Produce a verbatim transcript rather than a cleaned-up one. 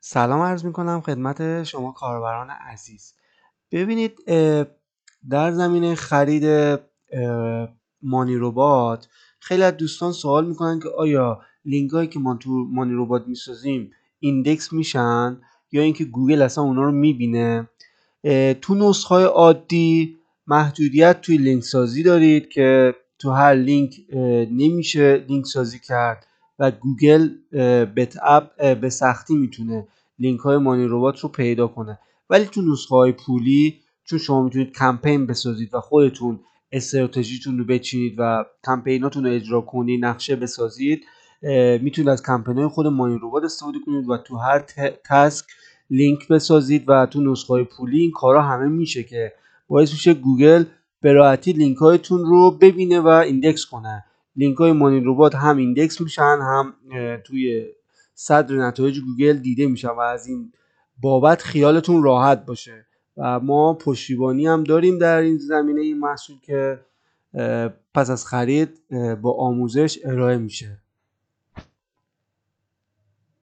سلام عرض میکنم خدمت شما کاربران عزیز. ببینید اه، در زمینه خرید اه، مانی ربات خیلی از دوستان سوال میکنن که آیا لینک هایی که ما تو مانی ربات میسازیم ایندکس میشن یا اینکه گوگل اصلا اونا رو میبینه. تو نسخه های عادی محدودیت توی لینک سازی دارید که تو هر لینک نمیشه لینک سازی کرد و گوگل به طبع به سختی میتونه لینک های مانی ربات رو پیدا کنه. ولی تو نسخه های پولی چون شما میتونید کمپین بسازید و خودتون استراتژیتون رو بچینید و کمپیناتون رو اجرا کنید، نقشه بسازید، میتونید از کمپین های خود مانی ربات استفاده کنید و تو هر تسک لینک بسازید و تو نسخه های پولی این کارا همه میشه که باعث میشه گوگل به راحتی لینک هایتون رو ببینه و ایندکس کنه. لینک های مانی ربات هم ایندکس میشن، هم توی صدر نتایج گوگل دیده میشن و از این بابت خیالتون راحت باشه. و ما پشتیبانی هم داریم در این زمینه این محصول که پس از خرید با آموزش ارائه میشه.